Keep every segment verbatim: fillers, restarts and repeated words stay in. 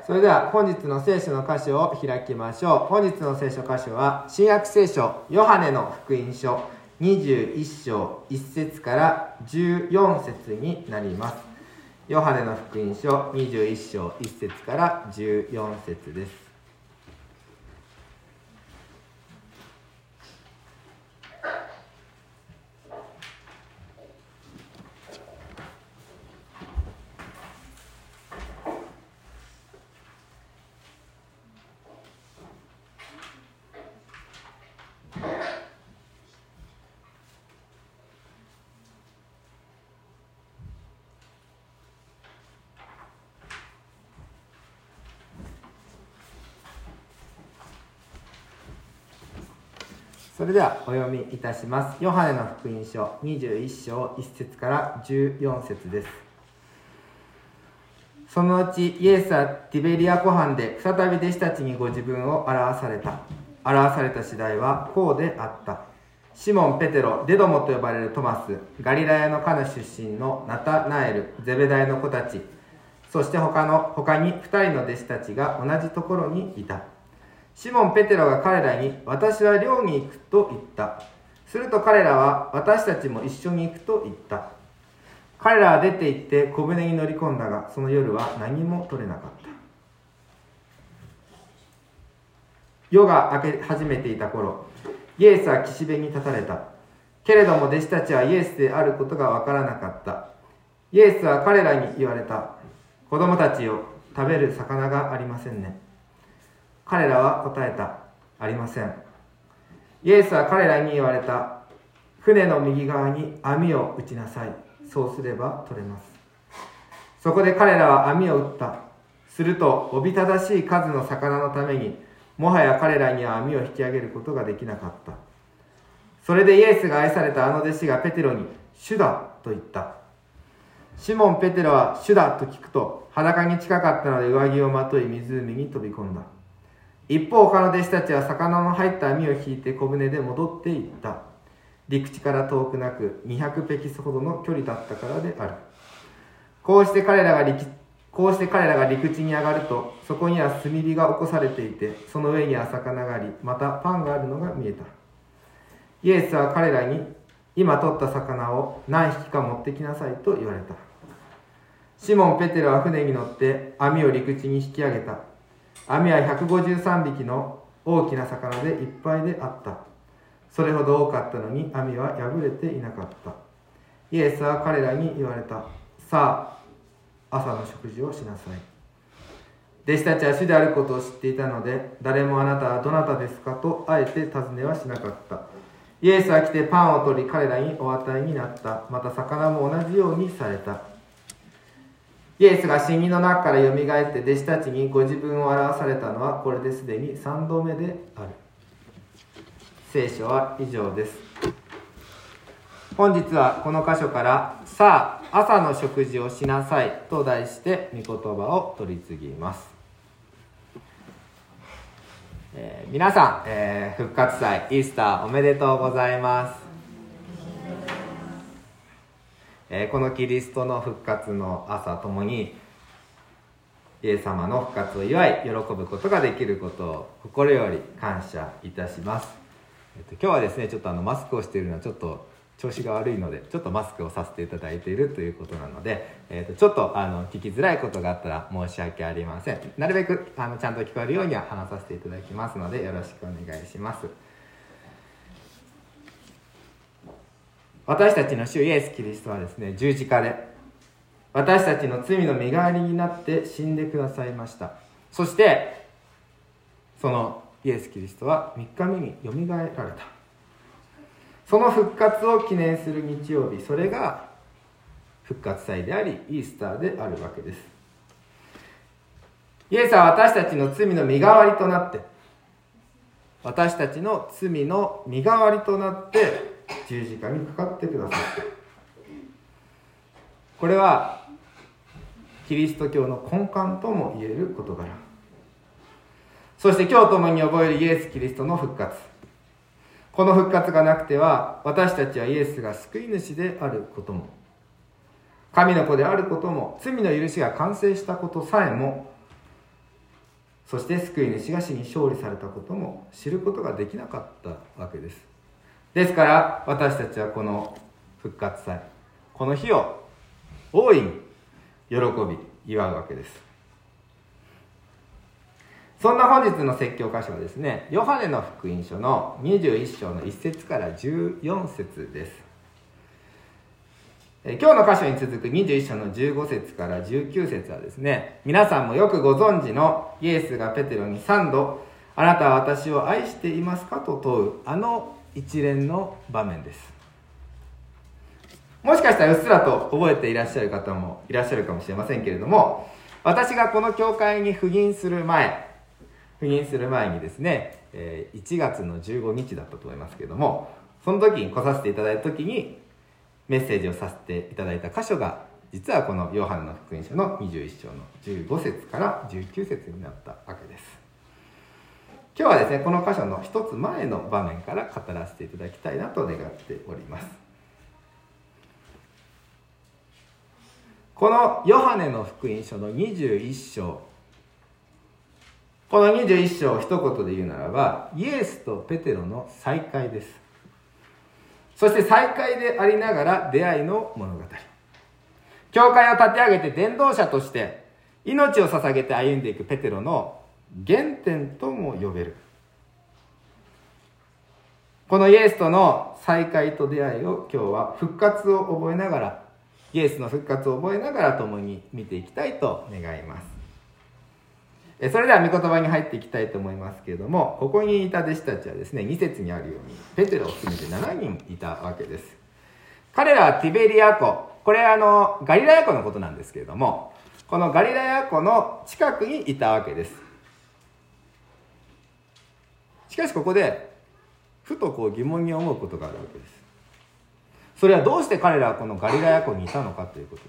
それでは本日の聖書の箇所を開きましょう。本日の聖書箇所は新約聖書ヨハネの福音書にじゅういっ章いっ節からじゅうよん節になります。ヨハネの福音書にじゅういっ章いっ節からじゅうよん節です。それではお読みいたします。ヨハネの福音書にじゅういっ章いっ節からじゅうよん節です。そのうちイエスはティベリア湖畔で再び弟子たちにご自分を表された。表された次第はこうであった。シモン・ペテロ、デドモと呼ばれるトマス、ガリラヤのカナ出身のナタナエル、ゼベダイの子たち、そして他の他にふたりの弟子たちが同じところにいた。シモン・ペテロが彼らに、私は漁に行くと言った。すると彼らは、私たちも一緒に行くと言った。彼らは出て行って小舟に乗り込んだが、その夜は何も取れなかった。夜が明け始めていた頃、イエスは岸辺に立たれた。けれども弟子たちはイエスであることがわからなかった。イエスは彼らに言われた。子供たちよ、食べる魚がありませんね。彼らは答えた。ありません。イエスは彼らに言われた。船の右側に網を打ちなさい。そうすれば取れます。そこで彼らは網を打った。すると、おびただしい数の魚のために、もはや彼らには網を引き上げることができなかった。それでイエスが愛されたあの弟子がペテロに、主だと言った。シモン・ペテロは主だと聞くと、裸に近かったので上着をまとい湖に飛び込んだ。一方他の弟子たちは魚の入った網を引いて小舟で戻っていった。陸地から遠くなくにひゃくペキスほどの距離だったからである。こうして彼らが陸こうして彼らが陸地に上がると、そこには炭火が起こされていて、その上には魚があり、またパンがあるのが見えた。イエスは彼らに、今取った魚を何匹か持ってきなさいと言われた。シモン・ペテロは船に乗って網を陸地に引き上げた。網はひゃくごじゅうさんびきの大きな魚でいっぱいであった。それほど多かったのに網は破れていなかった。イエスは彼らに言われた。さあ、朝の食事をしなさい。弟子たちは主であることを知っていたので、誰もあなたはどなたですかとあえて尋ねはしなかった。イエスは来てパンを取り彼らにお与えになった。また魚も同じようにされた。イエスが死人の中からよみがえって弟子たちにご自分を表されたのはこれですでにさんどめである。聖書は以上です。本日はこの箇所からさあ朝の食事をしなさいと題して御言葉を取り次ぎます。えー、皆さん、えー、復活祭イースターおめでとうございます。えー、このキリストの復活の朝ともにイエス様の復活を祝い喜ぶことができることを心より感謝いたします。えっと、今日はですねちょっとあのマスクをしているのはちょっと調子が悪いのでちょっとマスクをさせていただいているということなので、えっと、ちょっとあの聞きづらいことがあったら申し訳ありません。なるべくあのちゃんと聞こえるようには話させていただきますのでよろしくお願いします。私たちの主イエス・キリストはですね、十字架で私たちの罪の身代わりになって死んでくださいました。そしてそのイエス・キリストはみっかめによみがえられた。その復活を記念する日曜日、それが復活祭でありイースターであるわけです。イエスは私たちの罪の身代わりとなって私たちの罪の身代わりとなって十字架にかかってくださった。これはキリスト教の根幹とも言える事柄。そして今日共に覚えるイエス・キリストの復活。この復活がなくては私たちはイエスが救い主であることも神の子であることも罪の許しが完成したことさえもそして救い主が死に勝利されたことも知ることができなかったわけです。ですから私たちはこの復活祭、この日を大いに喜び祝うわけです。そんな本日の説教箇所はですね、ヨハネの福音書のにじゅういっ章のいち節からじゅうよん節です。今日の箇所に続くにじゅういっ章のじゅうご節からじゅうきゅう節はですね、皆さんもよくご存知のイエスがペテロにさんど、あなたは私を愛していますかと問うあの一連の場面です。もしかしたらうっすらと覚えていらっしゃる方もいらっしゃるかもしれませんけれども、私がこの教会に赴任する前赴任する前にですね、いちがつのじゅうごにちだったと思いますけれども、その時に来させていただいた時にメッセージをさせていただいた箇所が、実はこのヨハネの福音書のにじゅういっ章のじゅうご節からじゅうきゅう節になったわけです。今日はですね、この箇所の一つ前の場面から語らせていただきたいなと願っております。このヨハネの福音書のにじゅういっ章、このにじゅういっ章を一言で言うならば、イエスとペテロの再会です。そして再会でありながら出会いの物語。教会を立て上げて伝道者として命を捧げて歩んでいくペテロの原点とも呼べる。このイエスとの再会と出会いを今日は復活を覚えながら、イエスの復活を覚えながら共に見ていきたいと願います。それでは御言葉に入っていきたいと思いますけれども、ここにいた弟子たちはですね、に節にあるようにペテロを含めてしちにんいたわけです。彼らはティベリア湖、これはあのガリラヤ湖のことなんですけれども、このガリラヤ湖の近くにいたわけです。しかしここでふとこう疑問に思うことがあるわけです。それはどうして彼らはこのガリラヤ湖にいたのかということです。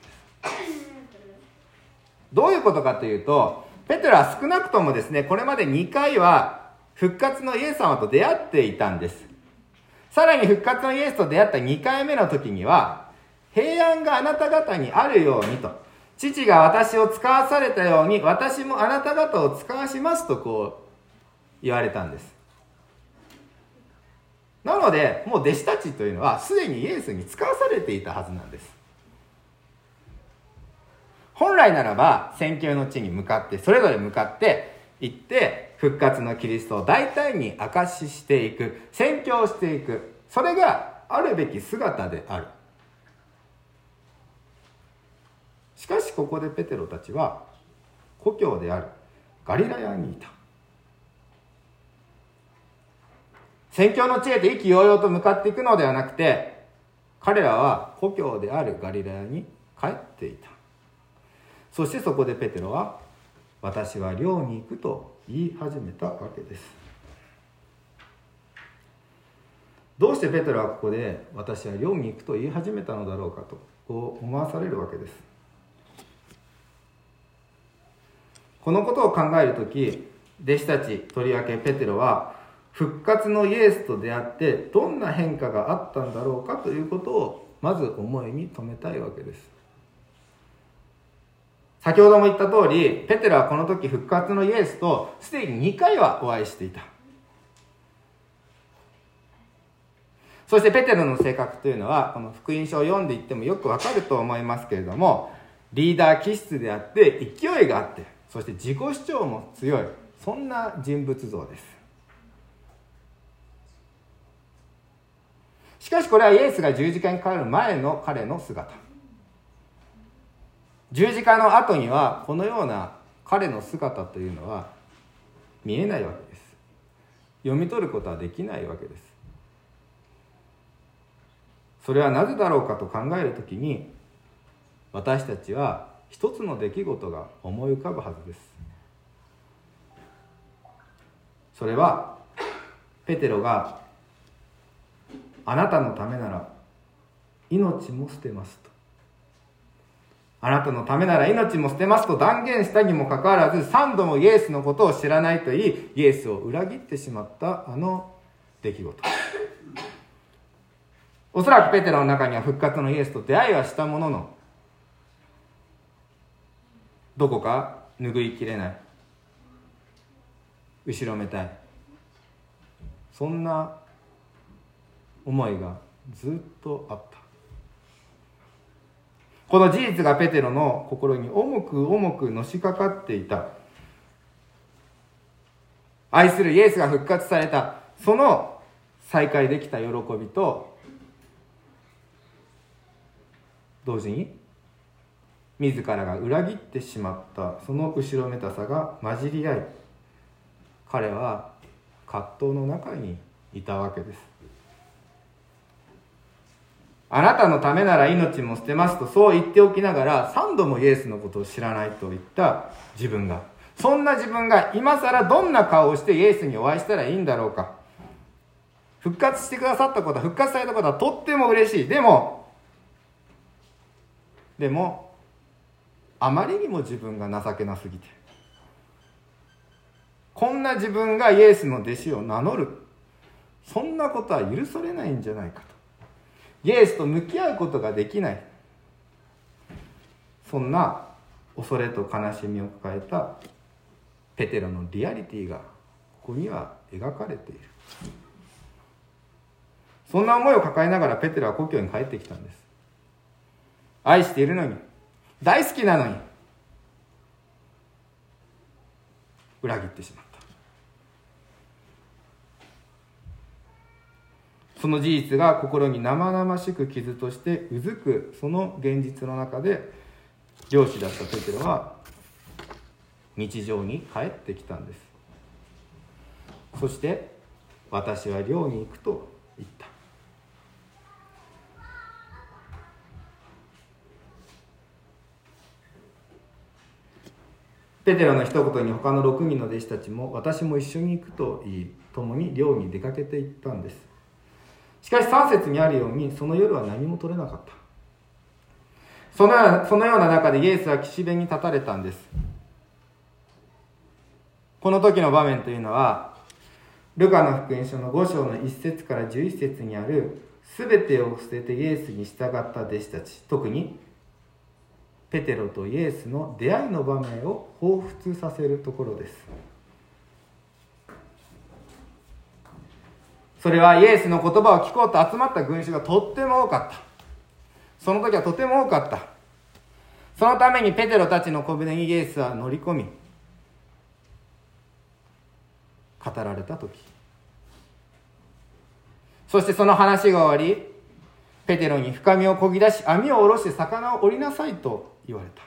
どういうことかというと、ペテロは少なくともですね、これまでにかいは復活のイエス様と出会っていたんです。さらに復活のイエスと出会ったにかいめの時には、平安があなた方にあるようにと、父が私を使わされたように私もあなた方を使わしますとこう言われたんです。なのでもう弟子たちというのはすでにイエスに使わされていたはずなんです。本来ならば宣教の地に向かって、それぞれ向かって行って復活のキリストを大胆に証ししていく、宣教していく、それがあるべき姿である。しかしここでペテロたちは故郷であるガリラヤにいた。宣教の地へと意気揚々と向かっていくのではなくて、彼らは故郷であるガリラヤに帰っていた。そしてそこでペテロは、私は漁に行くと言い始めたわけです。どうしてペテロはここで私は漁に行くと言い始めたのだろうかとこう思わされるわけです。このことを考えるとき、弟子たち、とりわけペテロは復活のイエスと出会ってどんな変化があったんだろうかということをまず思いに留めたいわけです。先ほども言った通り、ペテロはこの時復活のイエスとすでににかいはお会いしていた。そしてペテロの性格というのは、この福音書を読んでいってもよくわかると思いますけれども、リーダー気質であって勢いがあって、そして自己主張も強い、そんな人物像です。しかしこれはイエスが十字架にかかる前の彼の姿。十字架の後にはこのような彼の姿というのは見えないわけです。読み取ることはできないわけです。それはなぜだろうかと考えるときに、私たちは一つの出来事が思い浮かぶはずです。それはペテロが、あなたのためなら命も捨てますと、あなたのためなら命も捨てますと断言したにもかかわらず、三度もイエスのことを知らないと言い、イエスを裏切ってしまったあの出来事。おそらくペテロの中には復活のイエスと出会いはしたものの、どこか拭いきれない、 後ろめたい、そんな思いがずっとあった。この事実がペテロの心に重く重くのしかかっていた。愛するイエスが復活された、その再会できた喜びと同時に自らが裏切ってしまったその後ろめたさが混じり合い、彼は葛藤の中にいたわけです。あなたのためなら命も捨てますとそう言っておきながら、三度もイエスのことを知らないと言った自分が、そんな自分が今さらどんな顔をしてイエスにお会いしたらいいんだろうか。復活してくださったことは、復活されたことはとっても嬉しい。でもでもあまりにも自分が情けなすぎて、こんな自分がイエスの弟子を名乗る、そんなことは許されないんじゃないかと、イエスと向き合うことができない、そんな恐れと悲しみを抱えたペテロのリアリティがここには描かれている。そんな思いを抱えながらペテロは故郷に帰ってきたんです。愛しているのに、大好きなのに裏切ってしまった。その事実が心に生々しく傷としてうずく、その現実の中で漁師だったペテロは日常に帰ってきたんです。そして私は漁に行くと言った。ペテロの一言に他のろくにんの弟子たちも私も一緒に行くと言い、共に漁に出かけて行ったんです。しかしさん節にあるように、その夜は何も取れなかった。そのそのような中でイエスは岸辺に立たれたんです。この時の場面というのは、ルカの福音書のご章のいち節からじゅういち節にある、すべてを捨ててイエスに従った弟子たち、特にペテロとイエスの出会いの場面を彷彿させるところです。それはイエスの言葉を聞こうと集まった群衆がとっても多かった。その時はとても多かった。そのためにペテロたちの小舟にイエスは乗り込み、語られた時、そしてその話が終わり、ペテロに深みを漕ぎ出し網を下ろして魚を折りなさいと言われた。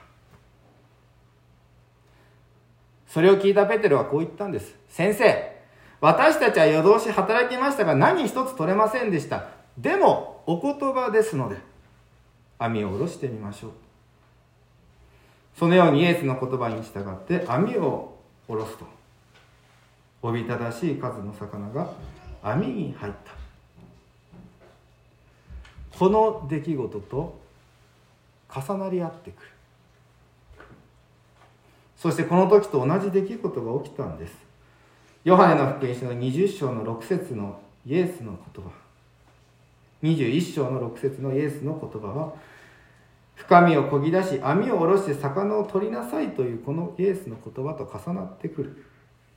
それを聞いたペテロはこう言ったんです。先生、私たちは夜通し働きましたが何一つ取れませんでした。でもお言葉ですので網を下ろしてみましょう。そのようにイエスの言葉に従って網を下ろすと、おびただしい数の魚が網に入った。この出来事と重なり合ってくる。そしてこの時と同じ出来事が起きたんです。ヨハネの福音書のにじゅう章のろく節のイエスの言葉、にじゅういっ章のろく節のイエスの言葉は、深みを漕ぎ出し網を下ろして魚を取りなさいというこのイエスの言葉と重なってくる。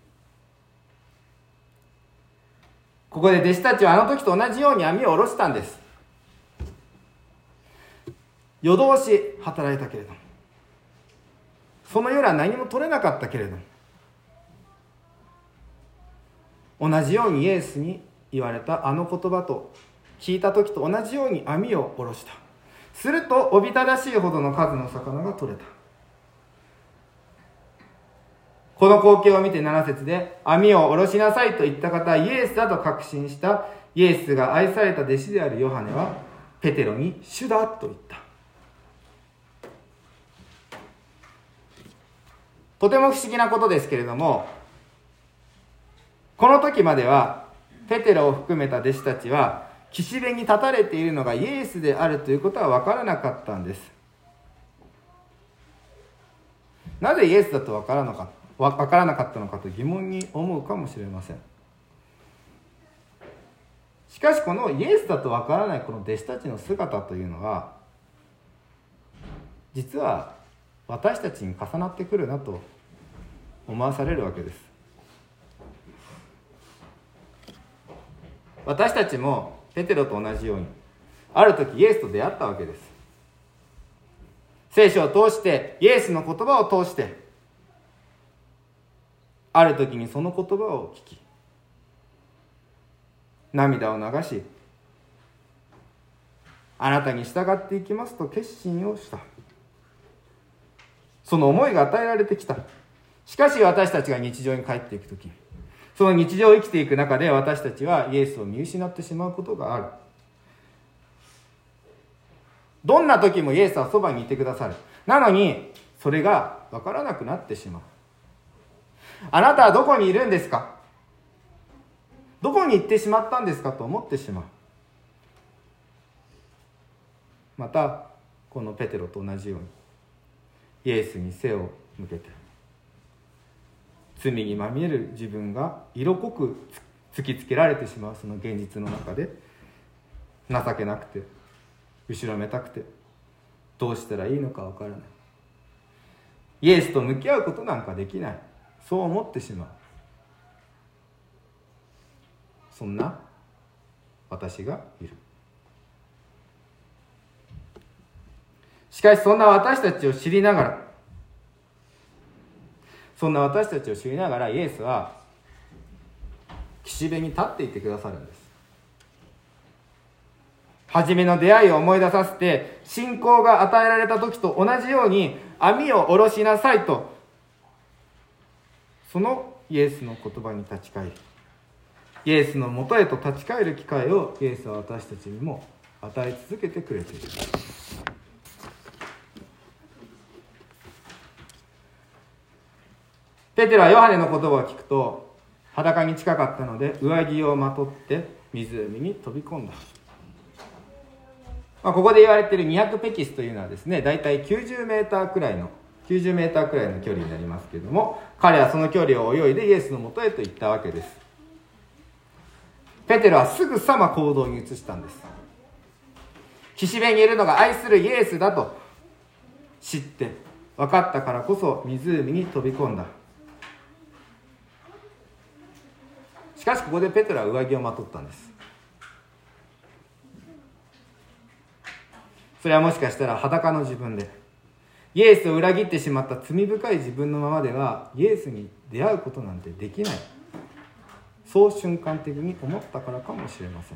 ここで弟子たちはあの時と同じように網を下ろしたんです。夜通し働いたけれども、その夜は何も取れなかったけれども、同じようにイエスに言われたあの言葉と聞いた時と同じように網を下ろした。するとおびただしいほどの数の魚が取れた。この光景を見てなな節で、網を下ろしなさいと言った方はイエスだと確信したイエスが愛された弟子であるヨハネはペテロに主だと言った。とても不思議なことですけれども、この時まではペテロを含めた弟子たちは岸辺に立たれているのがイエスであるということは分からなかったんです。なぜイエスだと分からなかった、分からなかったのかと疑問に思うかもしれません。しかしこのイエスだと分からないこの弟子たちの姿というのは、実は私たちに重なってくるなと思わされるわけです。 私たちもペテロと同じようにある時イエスと出会ったわけです。聖書を通して、イエスの言葉を通して、ある時にその言葉を聞き、涙を流し、あなたに従っていきますと決心をした。その思いが与えられてきた。しかし私たちが日常に帰っていくとき、その日常を生きていく中で私たちはイエスを見失ってしまうことがある。どんな時もイエスはそばにいてくださる。なのにそれが分からなくなってしまう。あなたはどこにいるんですか？どこに行ってしまったんですかと思ってしまう。またこのペテロと同じようにイエスに背を向けて、罪にまみれる自分が色濃く突きつけられてしまうその現実の中で、情けなくて後ろめたくてどうしたらいいのか分からない、イエスと向き合うことなんかできない、そう思ってしまう。そんな私がいる。しかしそんな私たちを知りながらそんな私たちを知りながらイエスは岸辺に立っていてくださるんです。初めの出会いを思い出させて、信仰が与えられた時と同じように網を下ろしなさいと、そのイエスの言葉に立ち返り、イエスのもとへと立ち返る機会をイエスは私たちにも与え続けてくれている。ペテロはヨハネの言葉を聞くと裸に近かったので上着をまとって湖に飛び込んだ。まあ、ここで言われているにひゃくペキスというのはですね、だいたいきゅうじゅうメーターくらいのきゅうじゅうメーターくらいの距離になりますけれども、彼はその距離を泳いでイエスのもとへと行ったわけです。ペテロはすぐさま行動に移したんです。岸辺にいるのが愛するイエスだと知って分かったからこそ湖に飛び込んだ。しかしここでペテロは上着をまとったんです。それはもしかしたら裸の自分でイエスを裏切ってしまった罪深い自分のままではイエスに出会うことなんてできない、そう瞬間的に思ったからかもしれません。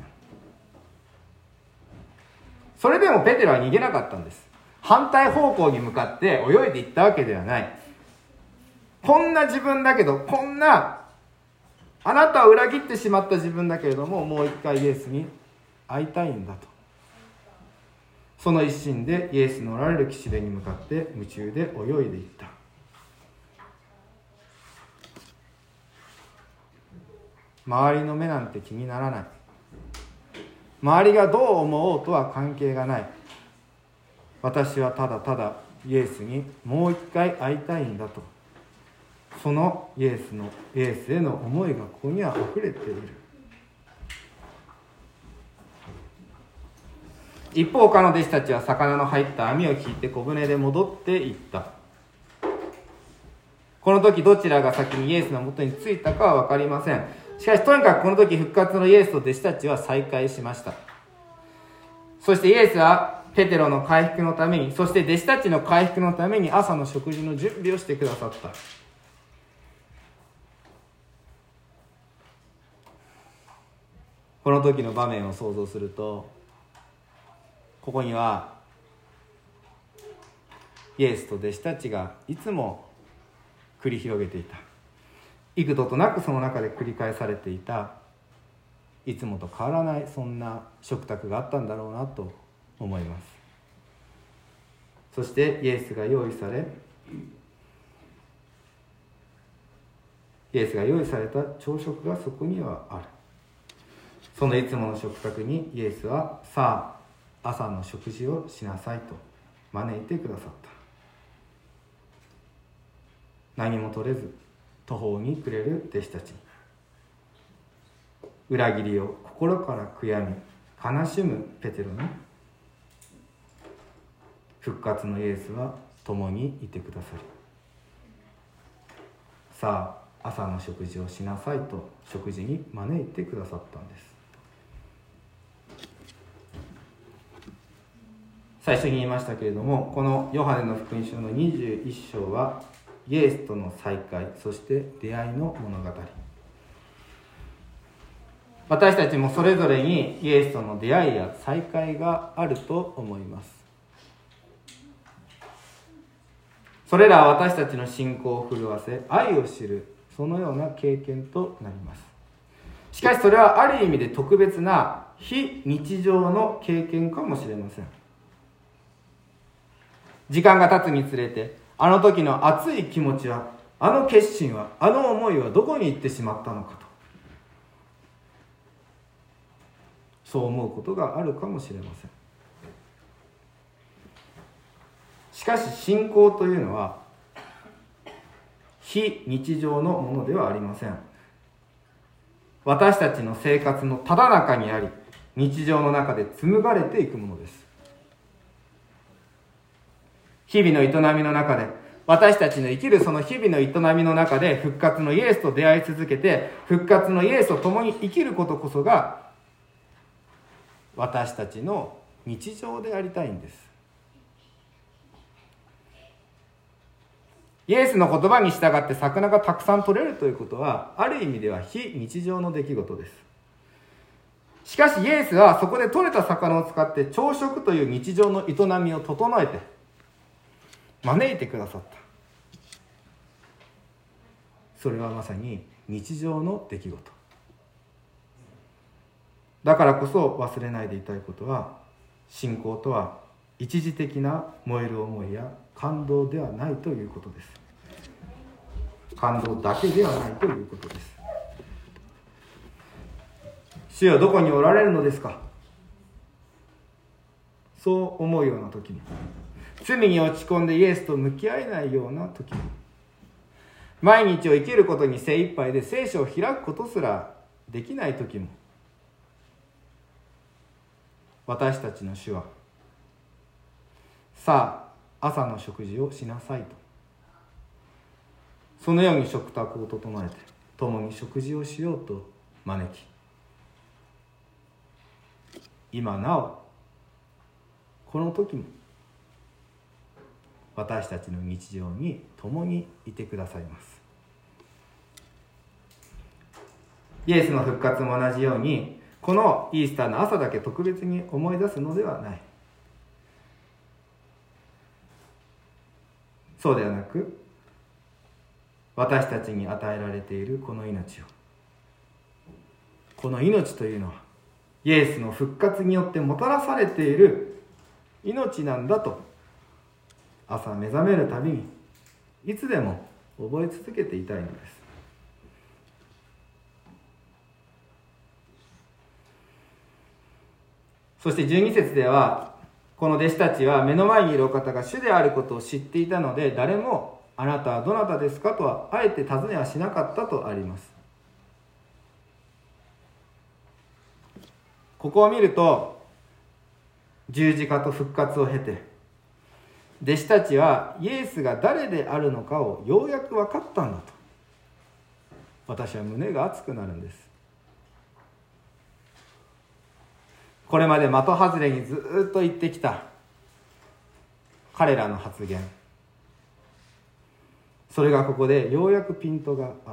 それでもペテロは逃げなかったんです。反対方向に向かって泳いでいったわけではない。こんな自分だけど、こんなあなたを裏切ってしまった自分だけれども、もう一回イエスに会いたいんだと、その一心でイエスのおられる岸辺に向かって夢中で泳いでいった。周りの目なんて気にならない、周りがどう思おうとは関係がない、私はただただイエスにもう一回会いたいんだと、そのイエスのイエスへの思いがここには溢れている。一方他の弟子たちは魚の入った網を引いて小舟で戻っていった。この時どちらが先にイエスのもとに着いたかは分かりません。しかしとにかくこの時復活のイエスと弟子たちは再会しました。そしてイエスはペテロの回復のために、そして弟子たちの回復のために朝の食事の準備をしてくださった。この時の場面を想像すると、ここにはイエスと弟子たちがいつも繰り広げていた、幾度となくその中で繰り返されていた、いつもと変わらないそんな食卓があったんだろうなと思います。そしてイエスが用意されイエスが用意された朝食がそこにはある。そのいつもの食卓にイエスはさあ朝の食事をしなさいと招いてくださった。何も取れず途方に暮れる弟子たちに、裏切りを心から悔やみ悲しむペテロに、復活のイエスは共にいてくださり、さあ朝の食事をしなさいと食事に招いてくださったんです。 最初に言いましたけれども、このヨハネの福音書のにじゅういっ章はイエスとの再会、そして出会いの物語。私たちもそれぞれにイエスとの出会いや再会があると思います。それらは私たちの信仰を震わせ、愛を知る、そのような経験となります。しかしそれはある意味で特別な非日常の経験かもしれません。時間が経つにつれて、あの時の熱い気持ちは、あの決心は、あの思いはどこに行ってしまったのかと、そう思うことがあるかもしれません。しかし信仰というのは非日常のものではありません。私たちの生活のただ中にあり、日常の中で紡がれていくものです。日々の営みの中で、私たちの生きるその日々の営みの中で復活のイエスと出会い続けて、復活のイエスと共に生きることこそが私たちの日常でありたいんです。イエスの言葉に従って魚がたくさん取れるということは、ある意味では非日常の出来事です。しかしイエスはそこで取れた魚を使って朝食という日常の営みを整えて招いてくださった。それはまさに日常の出来事だからこそ、忘れないでいたいことは、信仰とは一時的な燃える思いや感動ではないということです。感動だけではないということです。主よ、どこにおられるのですか、そう思うような時に、罪に落ち込んでイエスと向き合えないような時に、毎日を生きることに精一杯で聖書を開くことすらできない時も、私たちの主は、さあ朝の食事をしなさいと、そのように食卓を整えて共に食事をしようと招き、今なおこの時も私たちの日常に共にいてくださいます。イエスの復活も同じように、このイースターの朝だけ特別に思い出すのではない。そうではなく、私たちに与えられているこの命を、この命というのはイエスの復活によってもたらされている命なんだと、朝目覚めるたびにいつでも覚え続けていたいのです。そしてじゅうに節では、この弟子たちは目の前にいるお方が主であることを知っていたので、誰もあなたはどなたですかとはあえて尋ねはしなかったとあります。ここを見ると、十字架と復活を経て弟子たちはイエスが誰であるのかをようやく分かったんだと、私は胸が熱くなるんです。これまで的外れにずっと言ってきた彼らの発言、それがここでようやくピントがあった。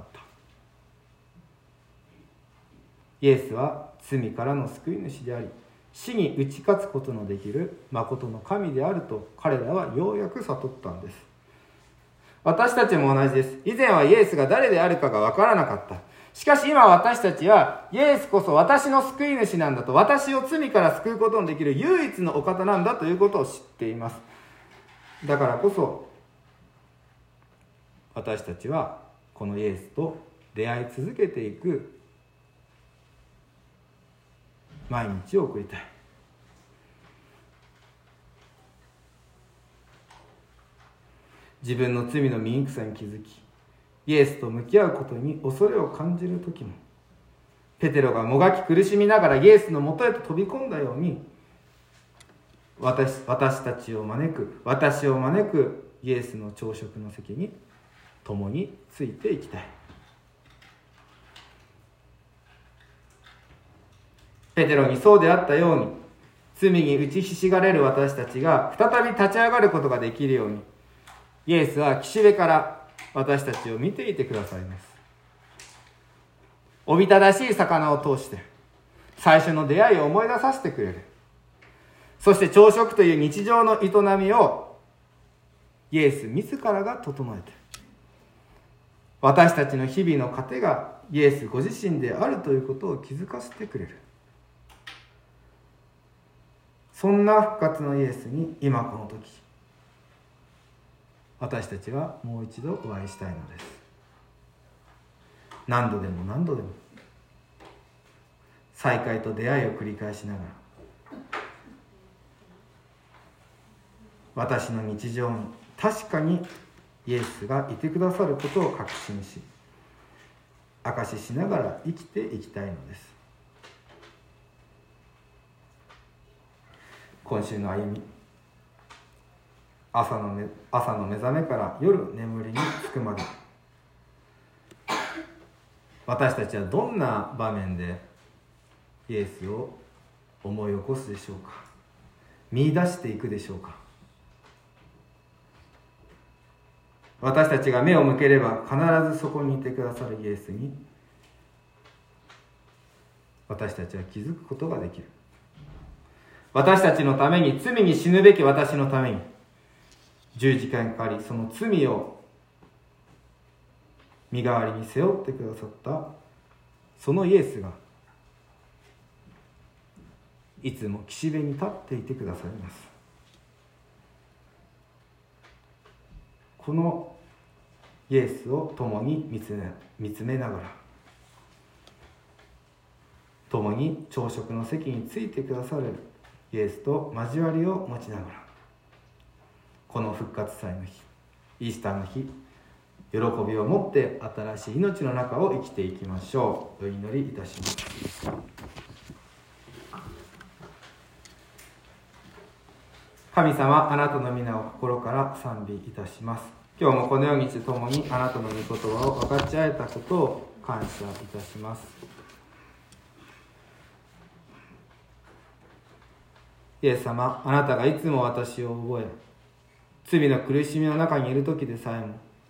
イエスは罪からの救い主であり、死に打ち勝つことのできる誠の神であると彼らはようやく悟ったんです。私たちも同じです。以前はイエスが誰であるかが分からなかった。しかし今私たちはイエスこそ私の救い主なんだと、私を罪から救うことのできる唯一のお方なんだということを知っています。だからこそ私たちはこのイエスと出会い続けていく毎日を送りたい。自分の罪の醜さに気づき、イエスと向き合うことに恐れを感じる時も、ペテロがもがき苦しみながらイエスのもとへと飛び込んだように、私、私たちを招く、私を招くイエスの朝食の席に共についていきたい。ペテロにそうであったように、 罪に打ちひしがれる私たちが再び立ち上がることができるように、イエスは岸辺から私たちを見ていてくださいます。おびただしい魚を通して最初の出会いを思い出させてくれる。そして朝食という日常の営みをイエス自らが整えて、私たちの日々の糧がイエスご自身であるということを気づかせてくれる。そんな復活のイエスに今この時、私たちはもう一度お会いしたいのです。何度でも何度でも再会と出会いを繰り返しながら、私の日常に確かにイエスがいてくださることを確信し、証ししながら生きていきたいのです。今週の歩み、朝の目、朝の目覚めから夜眠りにつくまで、私たちはどんな場面でイエスを思い起こすでしょうか。見出していくでしょうか。私たちが目を向ければ必ずそこにいてくださるイエスに私たちは気づくことができる。私たちのために、罪に死ぬべき私のために十字架にかかり、その罪を身代わりに背負ってくださったそのイエスがいつも岸辺に立っていてくださいます。このイエスを共に見つめ、見つめながら、共に朝食の席についてくださるイエスと交わりを持ちながら、この復活祭の日、イースターの日、喜びを持って新しい命の中を生きていきましょう。お祈りいたします。神様、あなたの皆を心から賛美いたします。今日もこのようにともにあなたの御言葉を分かち合えたことを感謝いたします。イエス様、あなたがいつも私を覚え、罪の苦しみの中にいる時でさえも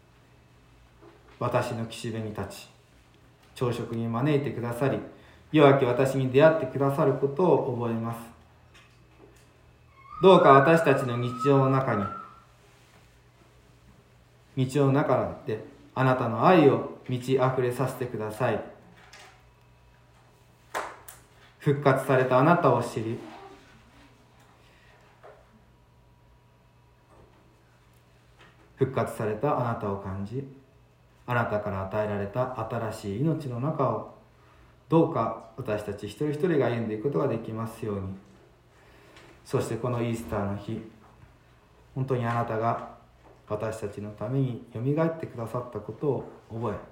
私の岸辺に立ち、朝食に招いてくださり、弱き私に出会ってくださることを覚えます。どうか私たちの日常の中に、日常の中であなたの愛を満ち溢れさせてください。復活されたあなたを知り、復活されたあなたを感じ、あなたから与えられた新しい命の中をどうか私たち一人一人が歩んでいくことができますように。そしてこのイースターの日、本当にあなたが私たちのためによみがえってくださったことを覚え、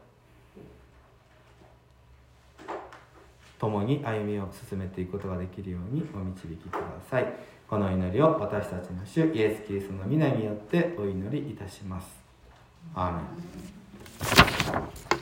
共に歩みを進めていくことができるようにお導きください。この祈りを私たちの主イエス・キリストの皆によってお祈りいたします。アーメン。